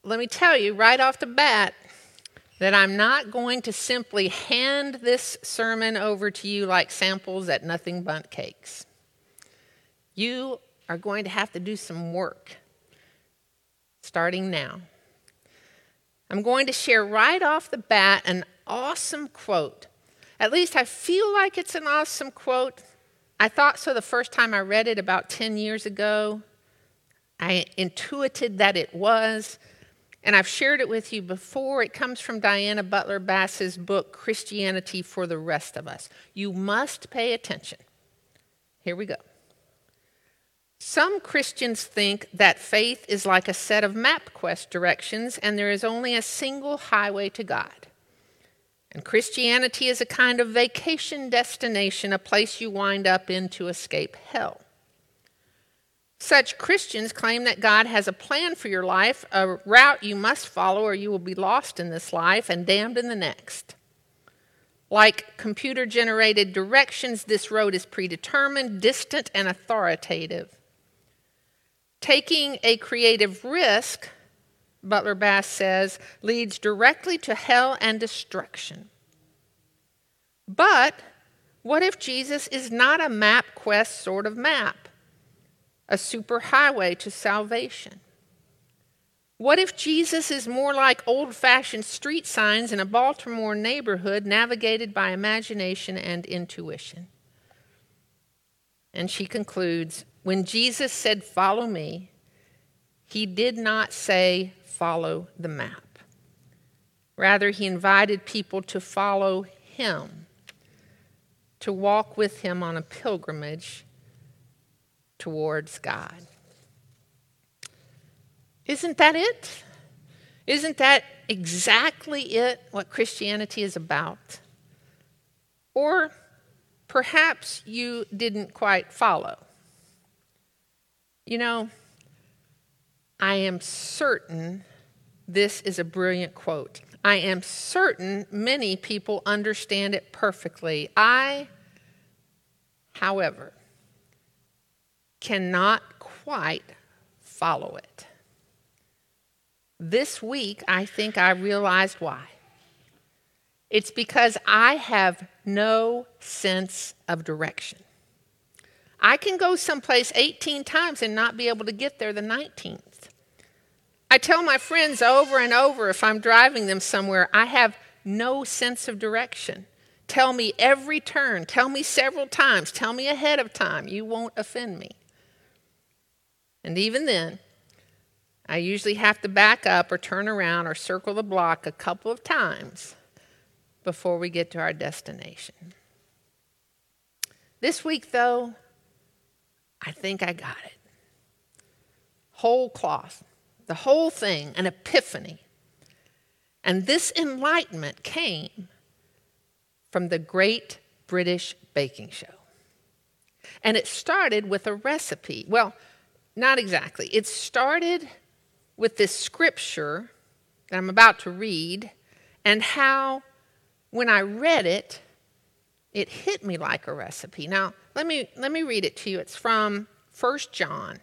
let me tell you right off the bat that I'm not going to simply hand this sermon over to you like samples at Nothing Bundt Cakes. You are going to have to do some work starting now. I'm going to share right off the bat an awesome quote. At least I feel like it's an awesome quote. I thought so the first time I read it about 10 years ago. I intuited that it was, and I've shared it with you before. It comes from Diana Butler Bass's book, Christianity for the Rest of Us. You must pay attention. Here we go. Some Christians think that faith is like a set of MapQuest directions and there is only a single highway to God. And Christianity is a kind of vacation destination, a place you wind up in to escape hell. Such Christians claim that God has a plan for your life, a route you must follow or you will be lost in this life and damned in the next. Like computer-generated directions, this road is predetermined, distant, and authoritative. Taking a creative risk, Butler Bass says, leads directly to hell and destruction. But what if Jesus is not a MapQuest sort of map, a superhighway to salvation? What if Jesus is more like old-fashioned street signs in a Baltimore neighborhood navigated by imagination and intuition? And she concludes, when Jesus said, "Follow me," he did not say, "Follow the map." Rather, he invited people to follow him, to walk with him on a pilgrimage towards God. Isn't that it? Isn't that exactly it, what Christianity is about? Or perhaps you didn't quite follow. You know, I am certain this is a brilliant quote. I am certain many people understand it perfectly. I, however, cannot quite follow it. This week, I think I realized why. It's because I have no sense of direction. I can go someplace 18 times and not be able to get there the 19th. I tell my friends over and over if I'm driving them somewhere, I have no sense of direction. Tell me every turn. Tell me several times. Tell me ahead of time. You won't offend me. And even then, I usually have to back up or turn around or circle the block a couple of times before we get to our destination. This week, though, I think I got it. Whole cloth, the whole thing, an epiphany. And this enlightenment came from the Great British Baking Show. And it started with a recipe. Well, not exactly. It started with this scripture that I'm about to read, and how, when I read it, it hit me like a recipe. Now, let me read it to you. It's from 1 John.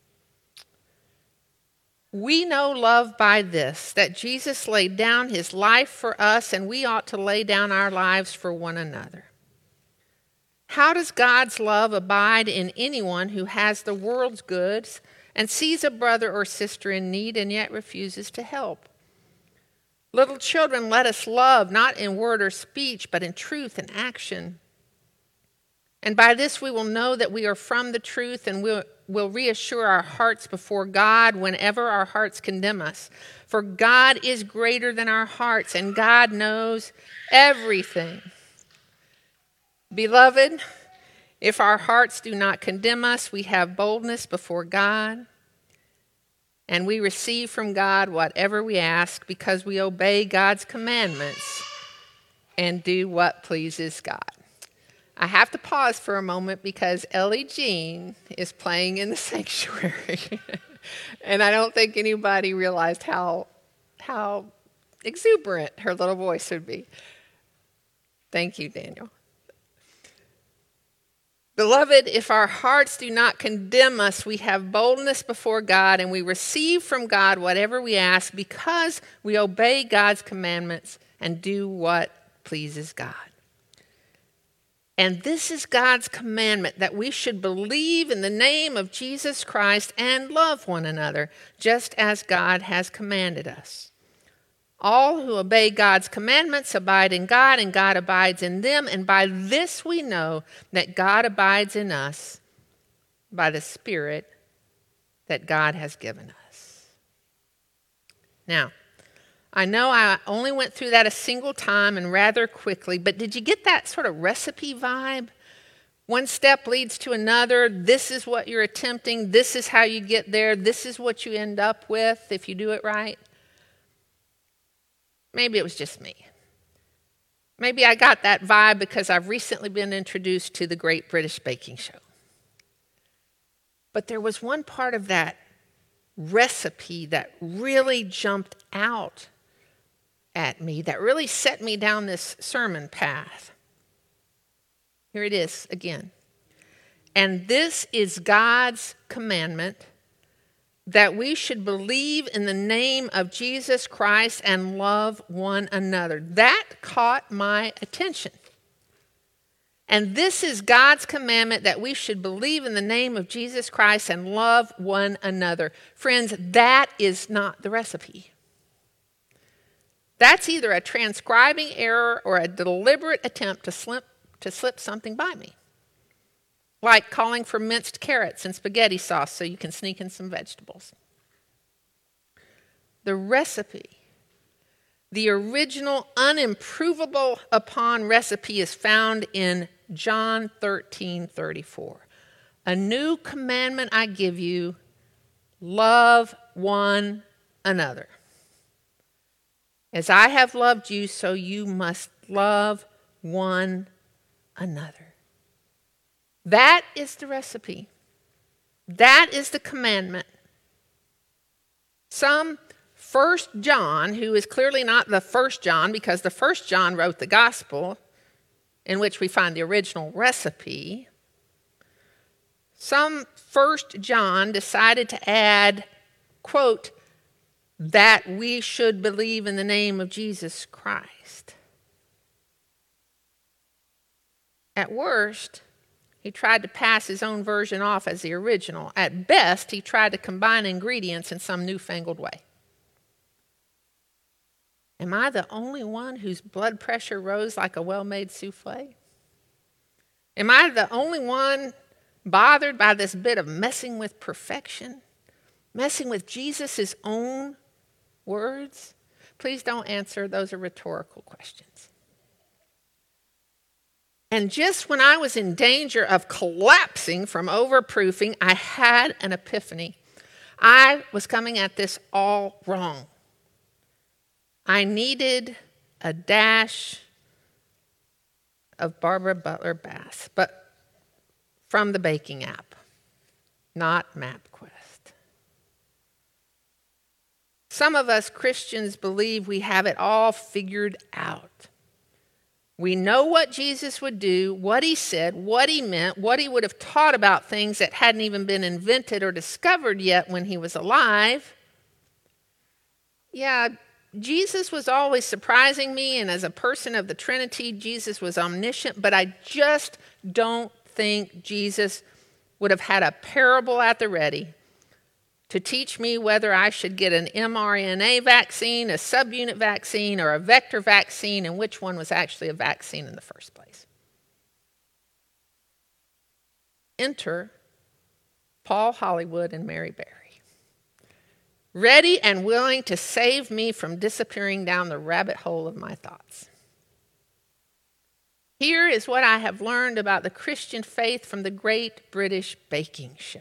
We know love by this, that Jesus laid down his life for us, and we ought to lay down our lives for one another. How does God's love abide in anyone who has the world's goods and sees a brother or sister in need and yet refuses to help? Little children, let us love, not in word or speech, but in truth and action. And by this we will know that we are from the truth, and will reassure our hearts before God whenever our hearts condemn us. For God is greater than our hearts, and God knows everything. Beloved, if our hearts do not condemn us, we have boldness before God, and we receive from God whatever we ask, because we obey God's commandments and do what pleases God. I have to pause for a moment because Ellie Jean is playing in the sanctuary. And I don't think anybody realized how exuberant her little voice would be. Thank you, Daniel. Beloved, if our hearts do not condemn us, we have boldness before God, and we receive from God whatever we ask because we obey God's commandments and do what pleases God. And this is God's commandment, that we should believe in the name of Jesus Christ and love one another, just as God has commanded us. All who obey God's commandments abide in God, and God abides in them. And by this we know that God abides in us, by the Spirit that God has given us. Now, I know I only went through that a single time and rather quickly, but did you get that sort of recipe vibe? One step leads to another. This is what you're attempting. This is how you get there. This is what you end up with if you do it right. Maybe it was just me. Maybe I got that vibe because I've recently been introduced to the Great British Baking Show. But there was one part of that recipe that really jumped out at me, that really set me down this sermon path. Here it is again. And this is God's commandment, that we should believe in the name of Jesus Christ and love one another. That caught my attention. And this is God's commandment, that we should believe in the name of Jesus Christ and love one another. Friends, that is not the recipe. That's either a transcribing error or a deliberate attempt to slip something by me. Like calling for minced carrots and spaghetti sauce so you can sneak in some vegetables. The recipe, the original unimprovable upon recipe, is found in John 13:34. A new commandment I give you, love one another. As I have loved you, so you must love one another. That is the recipe. That is the commandment. Some First John, who is clearly not the First John, because the First John wrote the gospel, in which we find the original recipe. Some First John decided to add, quote, that we should believe in the name of Jesus Christ. At worst, he tried to pass his own version off as the original. At best, he tried to combine ingredients in some newfangled way. Am I the only one whose blood pressure rose like a well-made souffle? Am I the only one bothered by this bit of messing with perfection? Messing with Jesus' own words? Please don't answer. Those are rhetorical questions. And just when I was in danger of collapsing from overproofing, I had an epiphany. I was coming at this all wrong. I needed a dash of Barbara Butler Bass, but from the baking app, not MapQuest. Some of us Christians believe we have it all figured out. We know what Jesus would do, what he said, what he meant, what he would have taught about things that hadn't even been invented or discovered yet when he was alive. Yeah, Jesus was always surprising me, and as a person of the Trinity, Jesus was omniscient, but I just don't think Jesus would have had a parable at the ready to teach me whether I should get an mRNA vaccine, a subunit vaccine, or a vector vaccine, and which one was actually a vaccine in the first place. Enter Paul Hollywood and Mary Berry, ready and willing to save me from disappearing down the rabbit hole of my thoughts. Here is what I have learned about the Christian faith from the Great British Baking Show.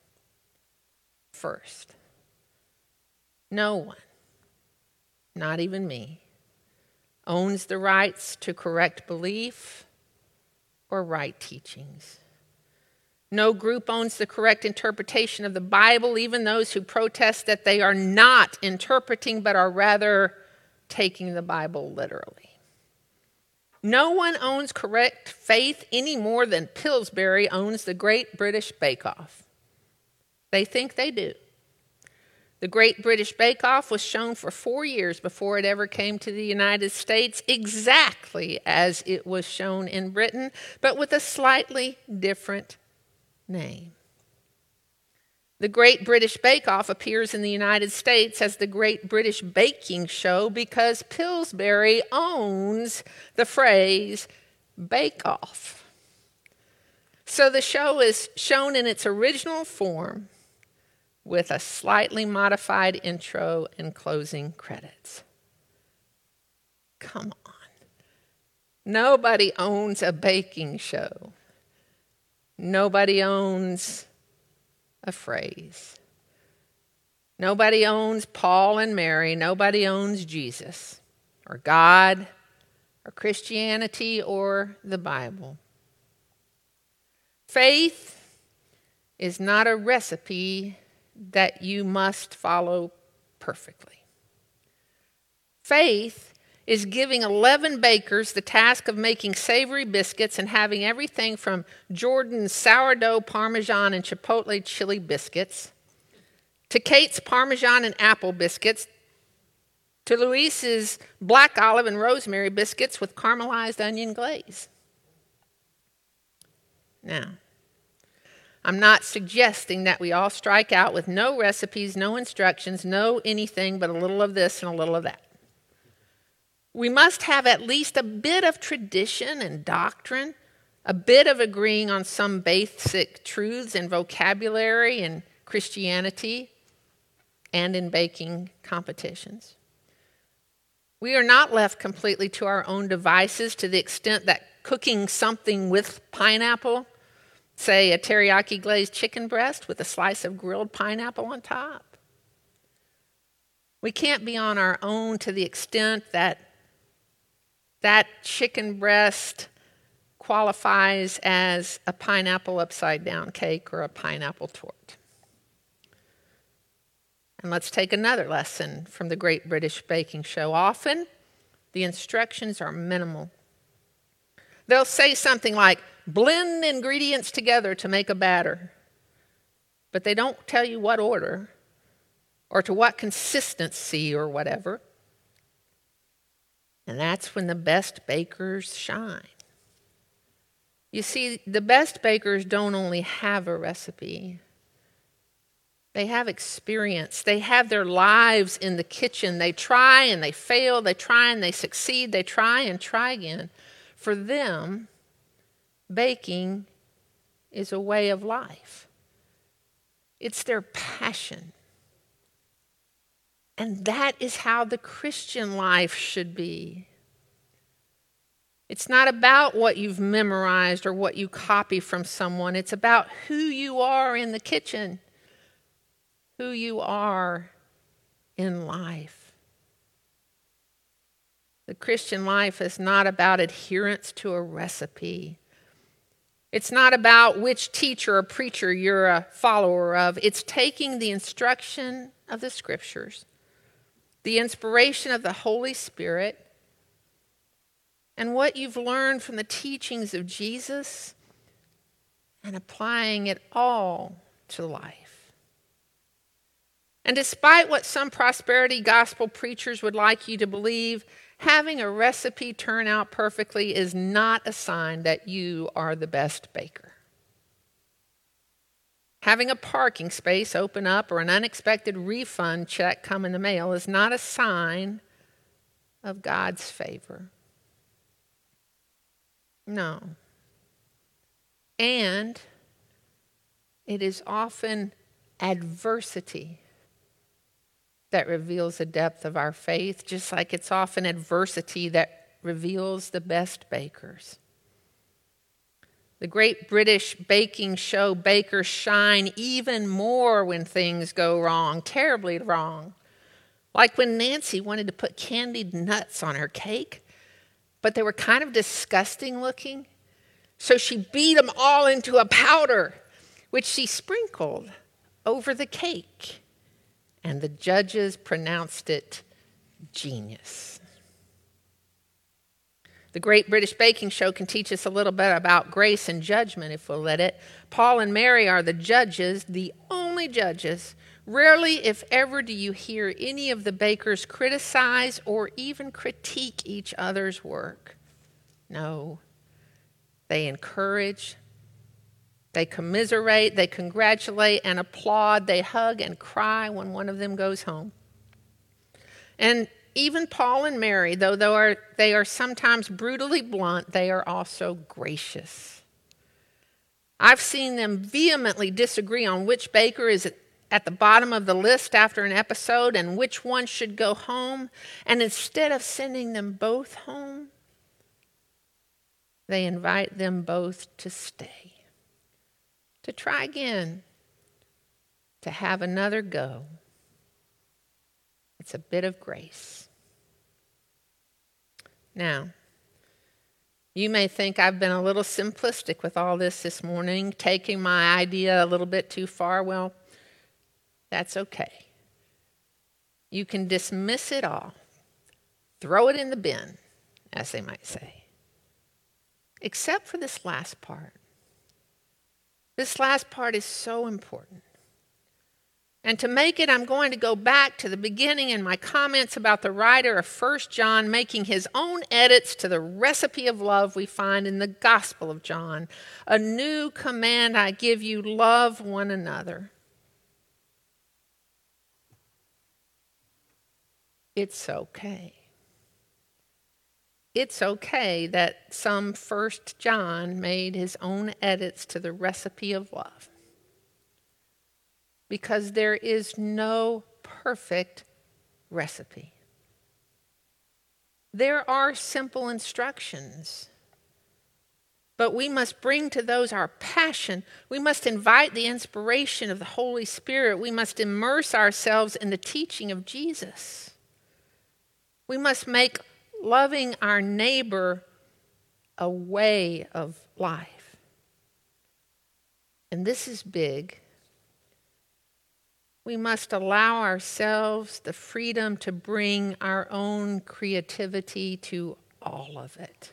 First, no one, not even me, owns the rights to correct belief or right teachings. No group owns the correct interpretation of the Bible, even those who protest that they are not interpreting but are rather taking the Bible literally. No one owns correct faith any more than Pillsbury owns the Great British Bake Off. They think they do. The Great British Bake Off was shown for 4 years before it ever came to the United States, exactly as it was shown in Britain, but with a slightly different name. The Great British Bake Off appears in the United States as the Great British Baking Show because Pillsbury owns the phrase bake off. So the show is shown in its original form with a slightly modified intro and closing credits. Come on. Nobody owns a baking show. Nobody owns a phrase. Nobody owns Paul and Mary. Nobody owns Jesus or God or Christianity or the Bible. Faith is not a recipe that you must follow perfectly. Faith is giving 11 bakers the task of making savory biscuits and having everything from Jordan's sourdough, Parmesan, and Chipotle chili biscuits to Kate's Parmesan and apple biscuits to Luis's black olive and rosemary biscuits with caramelized onion glaze. Now, I'm not suggesting that we all strike out with no recipes, no instructions, no anything but a little of this and a little of that. We must have at least a bit of tradition and doctrine, a bit of agreeing on some basic truths and vocabulary in Christianity and in baking competitions. We are not left completely to our own devices to the extent that cooking something with pineapple, say a teriyaki glazed chicken breast with a slice of grilled pineapple on top. We can't be on our own to the extent that chicken breast qualifies as a pineapple upside down cake or a pineapple torte. And let's take another lesson from the Great British Baking Show. Often, the instructions are minimal. They'll say something like, blend ingredients together to make a batter. But they don't tell you what order or to what consistency or whatever. And that's when the best bakers shine. You see, the best bakers don't only have a recipe. They have experience. They have their lives in the kitchen. They try and they fail. They try and they succeed. They try and try again. For them, baking is a way of life. It's their passion. And that is how the Christian life should be. It's not about what you've memorized or what you copy from someone. It's about who you are in the kitchen, who you are in life. The Christian life is not about adherence to a recipe. It's not about which teacher or preacher you're a follower of. It's taking the instruction of the Scriptures, the inspiration of the Holy Spirit, and what you've learned from the teachings of Jesus and applying it all to life. And despite what some prosperity gospel preachers would like you to believe, having a recipe turn out perfectly is not a sign that you are the best baker. Having a parking space open up or an unexpected refund check come in the mail is not a sign of God's favor. No. And it is often adversity that reveals the depth of our faith, just like it's often adversity that reveals the best bakers. The Great British Baking Show bakers shine even more when things go wrong, terribly wrong. Like when Nancy wanted to put candied nuts on her cake, but they were kind of disgusting looking. So she beat them all into a powder, which she sprinkled over the cake. And the judges pronounced it genius. The Great British Baking Show can teach us a little bit about grace and judgment if we'll let it. Paul and Mary are the judges, the only judges. Rarely, if ever, do you hear any of the bakers criticize or even critique each other's work. No. They encourage, they commiserate, they congratulate and applaud, they hug and cry when one of them goes home. And even Paul and Mary, though they are sometimes brutally blunt, they are also gracious. I've seen them vehemently disagree on which baker is at the bottom of the list after an episode and which one should go home. And instead of sending them both home, they invite them both to stay, to try again, to have another go. It's a bit of grace. Now, you may think I've been a little simplistic with all this morning, taking my idea a little bit too far. Well, that's okay. You can dismiss it all, throw it in the bin, as they might say, except for this last part. This last part is so important. And to make it, I'm going to go back to the beginning in my comments about the writer of 1 John making his own edits to the recipe of love we find in the Gospel of John. A new command I give you, love one another. It's okay. It's okay that some 1 John made his own edits to the recipe of love. Because there is no perfect recipe. There are simple instructions, but we must bring to those our passion. We must invite the inspiration of the Holy Spirit. We must immerse ourselves in the teaching of Jesus. We must make loving our neighbor a way of life. And this is big. We must allow ourselves the freedom to bring our own creativity to all of it.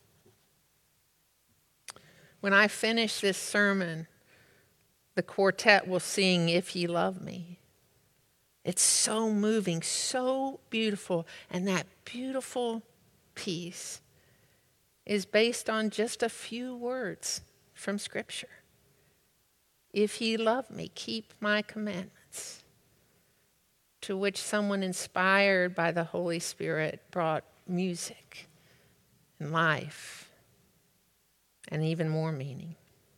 When I finish this sermon, the quartet will sing "If Ye Love Me." It's so moving, so beautiful, and that beautiful piece is based on just a few words from Scripture. If ye love me, keep my commandments. To which someone inspired by the Holy Spirit brought music and life and even more meaning.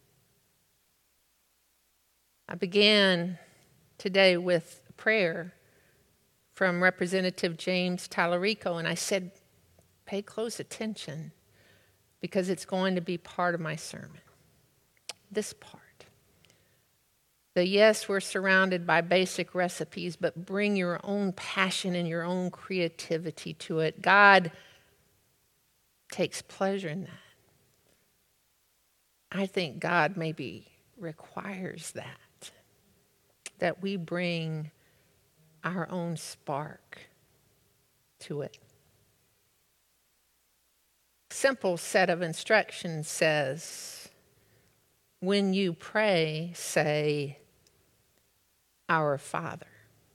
I began today with a prayer from Representative James Tallarico, and I said, pay close attention because it's going to be part of my sermon. This part. Yes, we're surrounded by basic recipes, but bring your own passion and your own creativity to it. God takes pleasure in that. I think God maybe requires that we bring our own spark to it. Simple set of instructions says, when you pray, say, Our Father.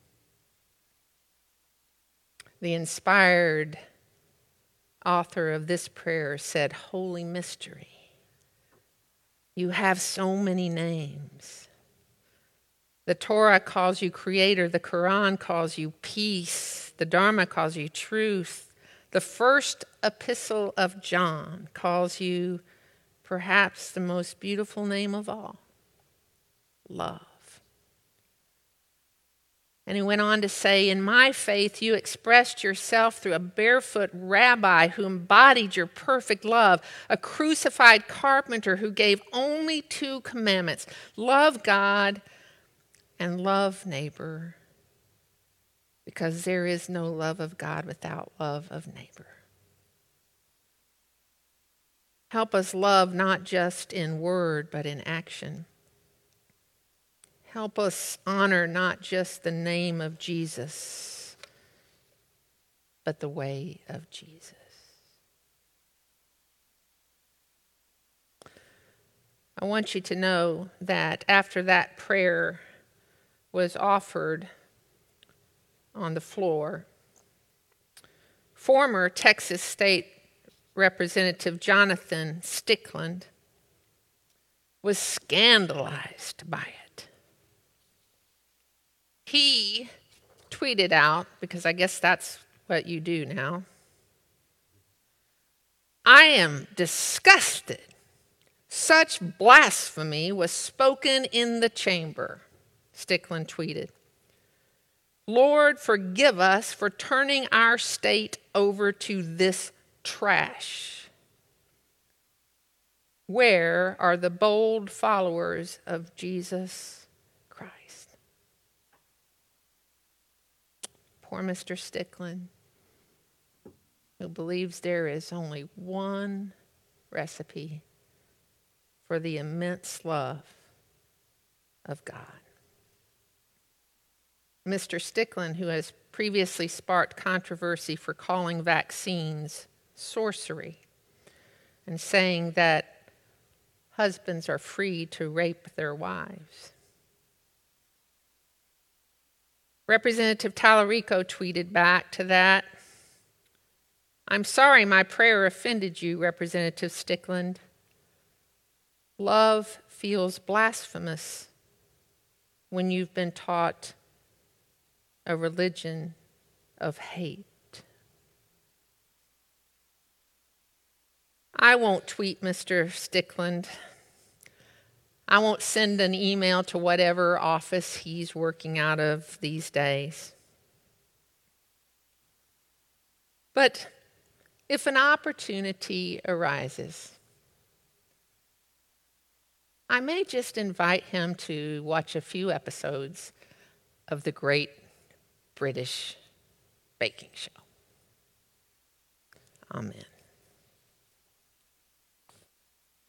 The inspired author of this prayer said, Holy Mystery. You have so many names. The Torah calls you Creator. The Quran calls you Peace. The Dharma calls you Truth. The first epistle of John calls you perhaps the most beautiful name of all, Love. And he went on to say, in my faith, you expressed yourself through a barefoot rabbi who embodied your perfect love, a crucified carpenter who gave only 2 commandments, love God and love neighbor, because there is no love of God without love of neighbor. Help us love not just in word, but in action. Help us honor not just the name of Jesus, but the way of Jesus. I want you to know that after that prayer was offered on the floor, former Texas State Representative Jonathan Stickland was scandalized by it. He tweeted out, because I guess that's what you do now, "I am disgusted. Such blasphemy was spoken in the chamber," Stickland tweeted. "Lord, forgive us for turning our state over to this trash. Where are the bold followers of Jesus Christ?" Poor Mr. Stickland, who believes there is only one recipe for the immense love of God. Mr. Stickland, who has previously sparked controversy for calling vaccines sorcery and saying that husbands are free to rape their wives. Representative Tallarico tweeted back to that, "I'm sorry my prayer offended you, Representative Stickland. Love feels blasphemous when you've been taught a religion of hate." I won't tweet Mr. Stickland. I won't send an email to whatever office he's working out of these days. But if an opportunity arises, I may just invite him to watch a few episodes of the Great British Baking Show. Amen.